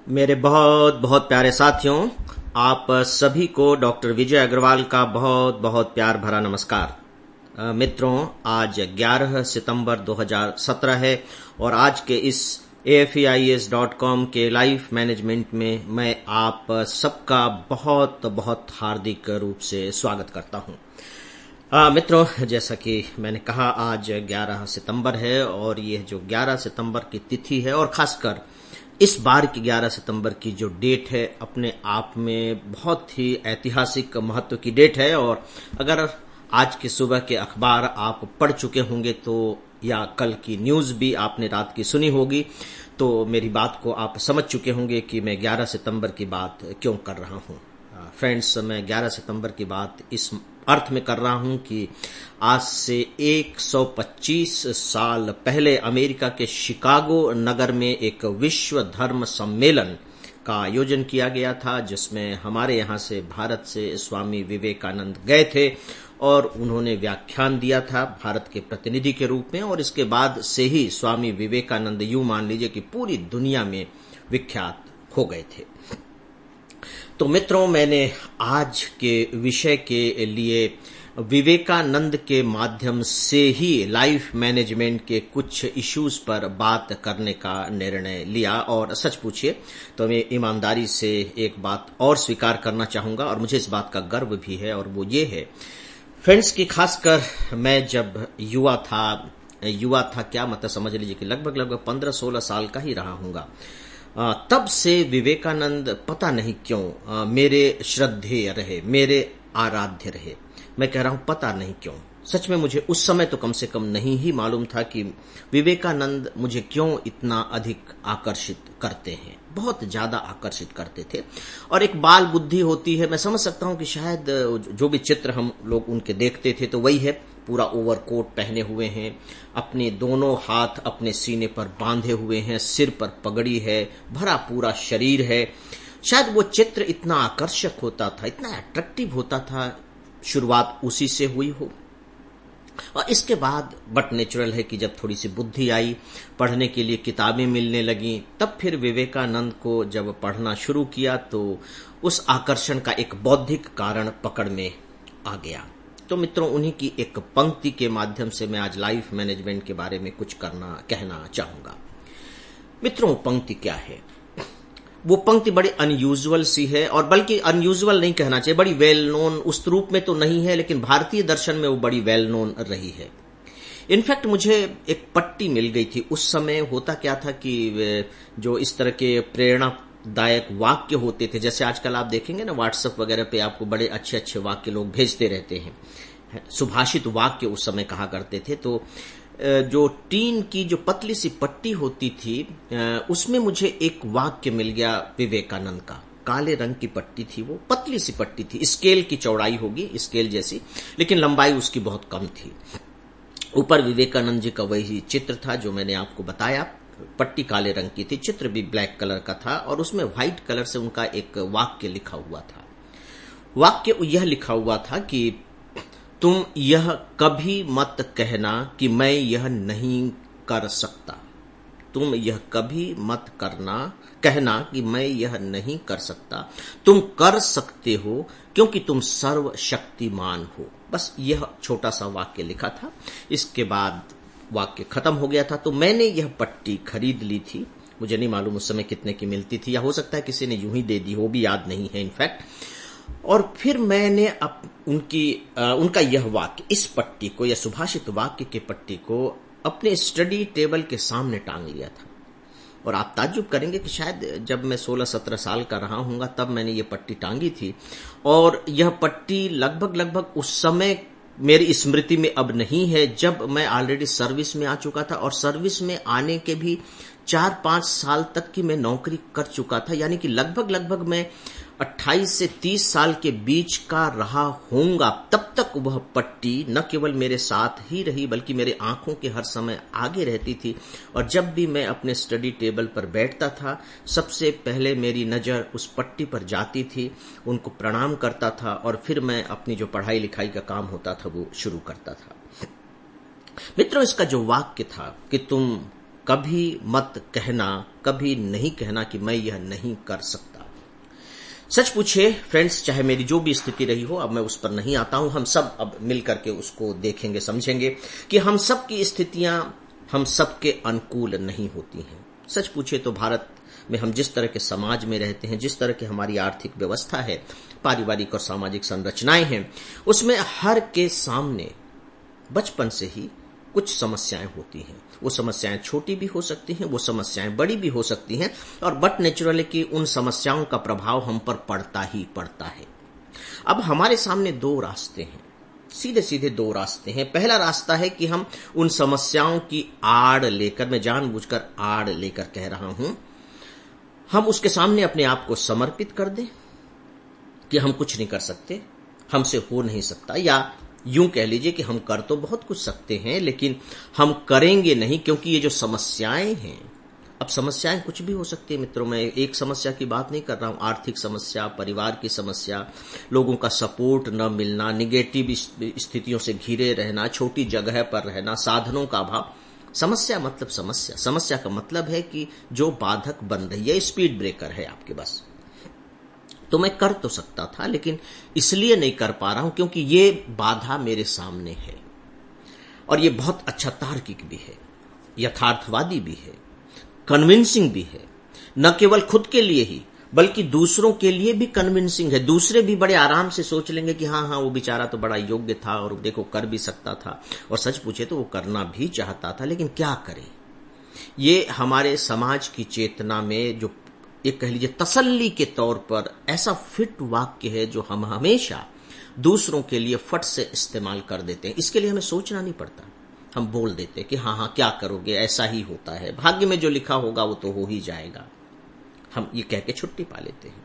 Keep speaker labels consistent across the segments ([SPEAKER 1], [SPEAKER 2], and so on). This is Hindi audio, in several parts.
[SPEAKER 1] मेरे बहुत बहुत प्यारे साथियों, आप सभी को डॉक्टर विजय अग्रवाल का बहुत बहुत प्यार भरा नमस्कार। मित्रों, आज 11 सितंबर 2017 है और आज के इस AFEIS.com के लाइफ मैनेजमेंट में मैं आप सबका बहुत बहुत हार्दिक रूप से स्वागत करता हूं। मित्रों, जैसा कि मैंने कहा, आज 11 सितंबर है और ये जो 11 सितंबर की तिथि है और खासकर इस बार की 11 सितंबर की जो डेट है अपने आप में बहुत ही ऐतिहासिक महत्व की डेट है। और अगर आज के सुबह के अखबार आप पढ़ चुके होंगे तो या कल की न्यूज़ भी आपने रात की सुनी होगी तो मेरी बात को आप समझ चुके होंगे कि मैं 11 सितंबर की बात क्यों कर रहा हूं। फ्रेंड्स, मैं 11 सितंबर की बात इस अर्थ में कर रहा हूं कि आज से 125 साल पहले अमेरिका के शिकागो नगर में एक विश्व धर्म सम्मेलन का आयोजन किया गया था, जिसमें हमारे यहाँ से भारत से स्वामी विवेकानंद गए थे और उन्होंने व्याख्यान दिया था भारत के प्रतिनिधि के रूप में। और इसके बाद से ही स्वामी विवेकानंद यूं मान लीजिए कि पूरी दुनिया में विख्यात हो गए थे। तो मित्रों, मैंने आज के विषय के लिए विवेकानंद के माध्यम से ही लाइफ मैनेजमेंट के कुछ इश्यूज पर बात करने का निर्णय लिया। और सच पूछिए तो मैं ईमानदारी से एक बात और स्वीकार करना चाहूंगा और मुझे इस बात का गर्व भी है, और वो ये है फ्रेंड्स कि खासकर मैं जब युवा था क्या मतलब समझ लीजिए कि लगभग 15-16 साल का ही रहा हूंगा, तब से विवेकानंद पता नहीं क्यों मेरे श्रद्धेय रहे, मेरे आराध्य रहे। मैं कह रहा हूं पता नहीं क्यों, सच में मुझे उस समय तो कम से कम नहीं ही मालूम था कि विवेकानंद मुझे क्यों इतना अधिक आकर्षित करते हैं। बहुत ज्यादा आकर्षित करते थे और एक बाल बुद्धि होती है। मैं समझ सकता हूं कि शायद जो भी चित्र हम लोग उनके देखते थे तो वही है, पूरा ओवरकोट पहने हुए हैं, अपने दोनों हाथ अपने सीने पर बांधे हुए हैं, सिर पर पगड़ी है, भरा पूरा शरीर है। शायद वो चित्र इतना आकर्षक होता था, इतना अट्रैक्टिव होता था, शुरुआत उसी से हुई हो। और इसके बाद बट नेचुरल है कि जब थोड़ी सी बुद्धि आई, पढ़ने के लिए किताबें मिलने लगी, तब फिर विवेकानंद को जब पढ़ना शुरू किया तो उस आकर्षण का एक बौद्धिक कारण पकड़ में आ गया। तो मित्रों, उन्हीं की एक पंक्ति के माध्यम से मैं आज लाइफ मैनेजमेंट के बारे में कुछ कहना चाहूंगा। मित्रों, पंक्ति क्या है? वो पंक्ति बड़ी अनयूजुअल सी है, और बल्कि अनयूजुअल नहीं कहना चाहिए, बड़ी वेल नोन उस रूप में तो नहीं है, लेकिन भारतीय दर्शन में वो बड़ी वेल नोन रही है। इनफैक्ट मुझे एक पट्टी मिल गई थी उस समय। होता क्या था कि जो इस तरह के प्रेरणादायक वाक्य होते थे, जैसे आजकल आप देखेंगे ना व्हाट्सएप वगैरह पे आपको बड़े अच्छे अच्छे वाक्य लोग भेजते रहते हैं, सुभाषित वाक्य उस समय कहा करते थे। तो जो टीन की जो पतली सी पट्टी होती थी उसमें मुझे एक वाक्य मिल गया विवेकानंद का। काले रंग की पट्टी थी, वो पतली सी पट्टी थी, स्केल की चौड़ाई होगी, स्केल जैसी, लेकिन लंबाई उसकी बहुत कम थी। ऊपर विवेकानंद जी का वही चित्र था जो मैंने आपको बताया। पट्टी काले रंग की थी, चित्र भी ब्लैक कलर का था और उसमें व्हाइट कलर से उनका एक वाक्य लिखा हुआ था। वाक्य यह लिखा हुआ था कि तुम यह कभी मत कहना कि मैं यह नहीं कर सकता। तुम यह कभी मत कहना कि मैं यह नहीं कर सकता। तुम कर सकते हो क्योंकि तुम सर्वशक्तिमान हो। बस यह छोटा सा वाक्य लिखा था। इसके बाद वाक्य खत्म हो गया था। तो मैंने यह पट्टी खरीद ली थी। मुझे नहीं मालूम उस समय कितने की मिलती थी, या हो सकता है किसी ने यूं ही दे दी हो, भी याद नहीं है इनफैक्ट। और फिर मैंने उनका यह वाक्य, इस पट्टी को या सुभाषित वाक्य के पट्टी को अपने स्टडी टेबल के सामने टांग लिया था। और आप ताज्जुब करेंगे कि शायद जब मैं 16-17 साल का रहा हूंगा तब मैंने ये पट्टी टांगी थी। और यह पट्टी लगभग उस समय मेरी स्मृति में अब नहीं है, जब मैं ऑलरेडी सर्विस में आ चुका था, और सर्विस में आने के भी 4-5 साल तक की मैं नौकरी कर चुका था। यानी कि लगभग मैं 28 से 30 साल के बीच का रहा होऊंगा। तब तक वह पट्टी न केवल मेरे साथ ही रही बल्कि मेरे आंखों के हर समय आगे रहती थी। और जब भी मैं अपने स्टडी टेबल पर बैठता था, सबसे पहले मेरी नजर उस पट्टी पर जाती थी, उनको प्रणाम करता था और फिर मैं अपनी जो पढ़ाई लिखाई का काम होता था वो शुरू करता था। मित्रों, इसका जो वाक्य था कि तुम कभी मत कहना, कभी नहीं कहना कि मैं यह नहीं कर सकता। सच पूछे फ्रेंड्स, चाहे मेरी जो भी स्थिति रही हो, अब मैं उस पर नहीं आता हूं। हम सब अब मिल करके उसको देखेंगे, समझेंगे कि हम सब की स्थितियां हम सबके अनुकूल नहीं होती हैं। सच पूछे तो भारत में हम जिस तरह के समाज में रहते हैं, जिस तरह की हमारी आर्थिक व्यवस्था है, पारिवारिक और सामाजिक संरचनाएं हैं, उसमें हर के सामने बचपन से ही कुछ समस्याएं होती हैं। वो समस्याएं छोटी भी हो सकती हैं, वो समस्याएं बड़ी भी हो सकती हैं, और बट नेचुरली कि उन समस्याओं का प्रभाव हम पर पड़ता ही पड़ता है। अब हमारे सामने दो रास्ते हैं, सीधे सीधे दो रास्ते हैं। पहला रास्ता है कि हम उन समस्याओं की आड़ लेकर, मैं जानबूझकर आड़ लेकर कह रहा हूं, हम उसके सामने अपने आप को समर्पित कर दें कि हम कुछ नहीं कर सकते, हमसे हो नहीं सकता, या यूं कह लीजिए कि हम कर तो बहुत कुछ सकते हैं लेकिन हम करेंगे नहीं, क्योंकि ये जो समस्याएं हैं, अब समस्याएं कुछ भी हो सकती है मित्रों। मैं एक समस्या की बात नहीं कर रहा हूं, आर्थिक समस्या, परिवार की समस्या, लोगों का सपोर्ट न मिलना, निगेटिव स्थितियों से घिरे रहना, छोटी जगह पर रहना, साधनों का अभाव। समस्या मतलब समस्या, समस्या का मतलब है कि जो बाधक बन रही है, स्पीड ब्रेकर है आपके पास। तो मैं कर तो सकता था, लेकिन इसलिए नहीं कर पा रहा हूं क्योंकि ये बाधा मेरे सामने है, और ये बहुत अच्छा तार्किक भी है, यथार्थवादी भी है, कन्विंसिंग भी है। न केवल खुद के लिए ही बल्कि दूसरों के लिए भी कन्विंसिंग है। दूसरे भी बड़े आराम से सोच लेंगे कि हाँ वो बेचारा तो बड़ा योग्य था और देखो कर भी सकता था, और सच पूछे तो वो करना भी चाहता था, लेकिन क्या करे। ये हमारे समाज की चेतना में जो एक कह लीजिए तसल्ली के तौर पर ऐसा फिट वाक्य है जो हम हमेशा दूसरों के लिए फट से इस्तेमाल कर देते हैं। इसके लिए हमें सोचना नहीं पड़ता, हम बोल देते हैं कि हाँ क्या करोगे, ऐसा ही होता है, भाग्य में जो लिखा होगा वो तो हो ही जाएगा, हम ये कह के छुट्टी पा लेते हैं।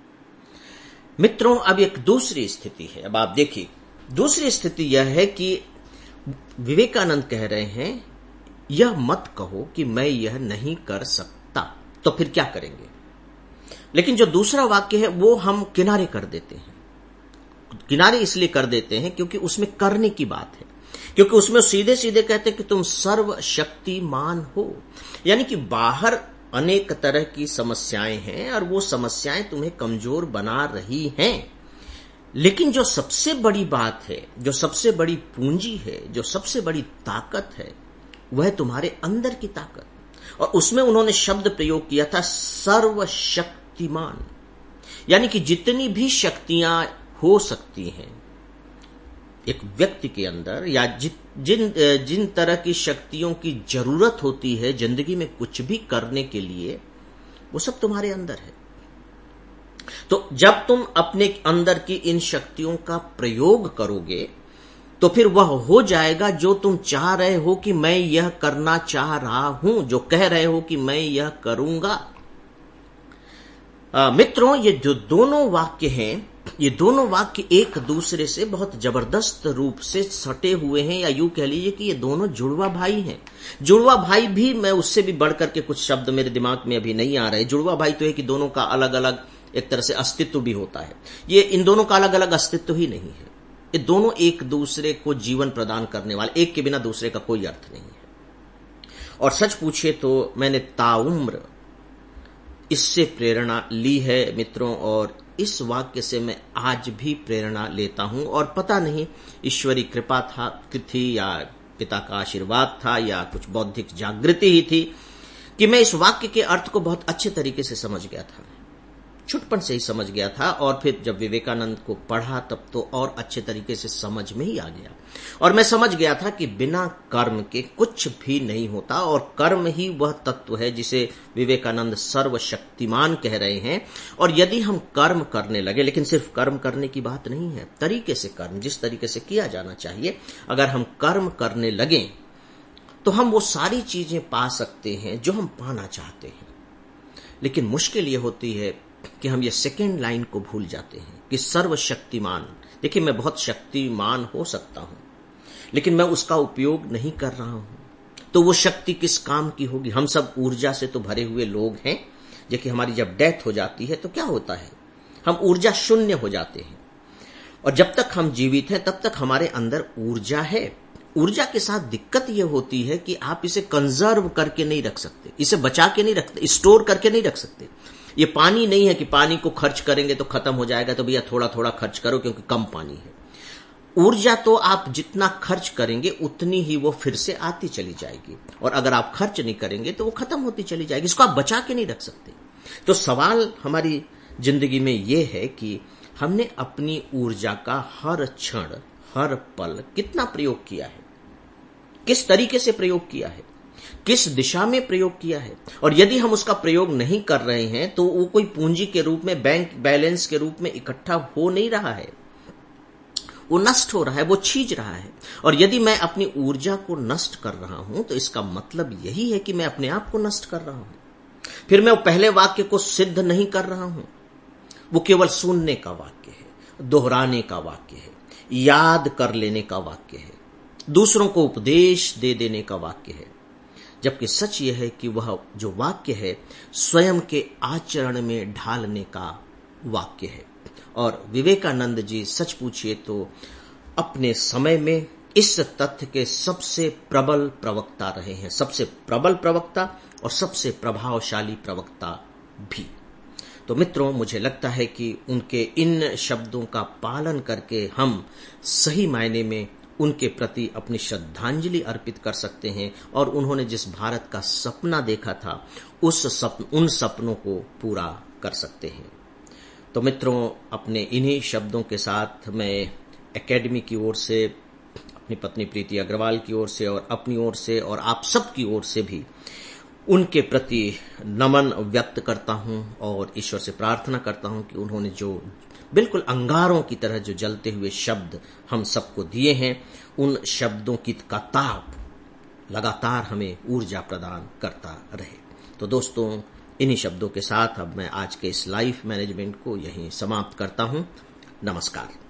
[SPEAKER 1] मित्रों, अब एक दूसरी स्थिति है। अब आप देखिए, दूसरी स्थिति यह है कि विवेकानंद कह रहे हैं यह मत कहो कि मैं यह नहीं कर सकता, तो फिर क्या करेंगे। लेकिन जो दूसरा वाक्य है वो हम किनारे कर देते हैं। किनारे इसलिए कर देते हैं क्योंकि उसमें करने की बात है, क्योंकि उसमें सीधे सीधे कहते हैं कि तुम सर्वशक्तिमान हो, यानी कि बाहर अनेक तरह की समस्याएं हैं और वो समस्याएं तुम्हें कमजोर बना रही हैं, लेकिन जो सबसे बड़ी बात है, जो सबसे बड़ी पूंजी है, जो सबसे बड़ी ताकत है, वह तुम्हारे अंदर की ताकत। और उसमें उन्होंने शब्द प्रयोग किया था सर्वशक्तिमान, यानी कि जितनी भी शक्तियां हो सकती हैं एक व्यक्ति के अंदर, या जिन तरह की शक्तियों की जरूरत होती है जिंदगी में कुछ भी करने के लिए, वो सब तुम्हारे अंदर है। तो जब तुम अपने अंदर की इन शक्तियों का प्रयोग करोगे तो फिर वह हो जाएगा जो तुम चाह रहे हो कि मैं यह करना चाह रहा हूं, जो कह रहे हो कि मैं यह करूंगा। मित्रों, ये जो दोनों वाक्य हैं, ये दोनों वाक्य एक दूसरे से बहुत जबरदस्त रूप से सटे हुए हैं, या यूं कह लीजिए कि ये दोनों जुड़वा भाई हैं। जुड़वा भाई भी, मैं उससे भी बढ़कर के कुछ शब्द मेरे दिमाग में अभी नहीं आ रहे। जुड़वा भाई तो है कि दोनों का अलग अलग एक तरह से अस्तित्व भी होता है, ये इन दोनों का अलग अलग अस्तित्व ही नहीं है। ये दोनों एक दूसरे को जीवन प्रदान करने वाले, एक के बिना दूसरे का कोई अर्थ नहीं है। और सच पूछिए तो मैंने ताउम्र इससे प्रेरणा ली है मित्रों, और इस वाक्य से मैं आज भी प्रेरणा लेता हूं। और पता नहीं ईश्वरी कृपा थी या पिता का आशीर्वाद था या कुछ बौद्धिक जागृति ही थी कि मैं इस वाक्य के अर्थ को बहुत अच्छे तरीके से समझ गया था, छुटपन से ही समझ गया था। और फिर जब विवेकानंद को पढ़ा तब तो और अच्छे तरीके से समझ में ही आ गया, और मैं समझ गया था कि बिना कर्म के कुछ भी नहीं होता, और कर्म ही वह तत्व है जिसे विवेकानंद सर्वशक्तिमान कह रहे हैं। और यदि हम कर्म करने लगे, लेकिन सिर्फ कर्म करने की बात नहीं है, तरीके से कर्म, जिस तरीके से किया जाना चाहिए, अगर हम कर्म करने लगें तो हम वो सारी चीजें पा सकते हैं जो हम पाना चाहते हैं। लेकिन मुश्किल ये होती है कि हम ये सेकेंड लाइन को भूल जाते हैं कि सर्वशक्तिमान। देखिए, मैं बहुत शक्तिमान हो सकता हूं, लेकिन मैं उसका उपयोग नहीं कर रहा हूं, तो वो शक्ति किस काम की होगी। हम सब ऊर्जा से तो भरे हुए लोग हैं, देखिए हमारी जब डेथ हो जाती है तो क्या होता है, हम ऊर्जा शून्य हो जाते हैं। और जब तक हम जीवित हैं तब तक हमारे अंदर ऊर्जा है, ऊर्जा के साथ दिक्कत यह होती है कि आप इसे कंजर्व करके नहीं रख सकते, इसे बचा के नहीं रखते, स्टोर करके नहीं रख सकते। ये पानी नहीं है कि पानी को खर्च करेंगे तो खत्म हो जाएगा, तो भैया थोड़ा थोड़ा खर्च करो क्योंकि कम पानी है। ऊर्जा तो आप जितना खर्च करेंगे उतनी ही वो फिर से आती चली जाएगी, और अगर आप खर्च नहीं करेंगे तो वो खत्म होती चली जाएगी। इसको आप बचा के नहीं रख सकते। तो सवाल हमारी जिंदगी में ये है कि हमने अपनी ऊर्जा का हर क्षण, हर पल कितना प्रयोग किया है, किस तरीके से प्रयोग किया है, किस दिशा में प्रयोग किया है। और यदि हम उसका प्रयोग नहीं कर रहे हैं तो वो कोई पूंजी के रूप में, बैंक बैलेंस के रूप में इकट्ठा हो नहीं रहा है, वो नष्ट हो रहा है, वो छीज रहा है। और यदि मैं अपनी ऊर्जा को नष्ट कर रहा हूं तो इसका मतलब यही है कि मैं अपने आप को नष्ट कर रहा हूं। फिर मैं वो पहले वाक्य को सिद्ध नहीं कर रहा हूं, वो केवल सुनने का वाक्य है, दोहराने का वाक्य है, याद कर लेने का वाक्य है, दूसरों को उपदेश दे देने का वाक्य है। जबकि सच यह है कि वह जो वाक्य है स्वयं के आचरण में ढालने का वाक्य है। और विवेकानंद जी सच पूछिए तो अपने समय में इस तथ्य के सबसे प्रबल प्रवक्ता रहे हैं, सबसे प्रबल प्रवक्ता और सबसे प्रभावशाली प्रवक्ता भी। तो मित्रों, मुझे लगता है कि उनके इन शब्दों का पालन करके हम सही मायने में उनके प्रति अपनी श्रद्धांजलि अर्पित कर सकते हैं, और उन्होंने जिस भारत का सपना देखा था उन सपनों को पूरा कर सकते हैं। तो मित्रों, अपने इन्हीं शब्दों के साथ मैं एकेडमी की ओर से, अपनी पत्नी प्रीति अग्रवाल की ओर से और अपनी ओर से और आप सब की ओर से भी उनके प्रति नमन व्यक्त करता हूं और ईश्वर से प्रार्थना करता हूं कि उन्होंने जो बिल्कुल अंगारों की तरह जो जलते हुए शब्द हम सबको दिए हैं, उन शब्दों की का ताप लगातार हमें ऊर्जा प्रदान करता रहे। तो दोस्तों, इन्हीं शब्दों के साथ अब मैं आज के इस लाइफ मैनेजमेंट को यहीं समाप्त करता हूं। नमस्कार।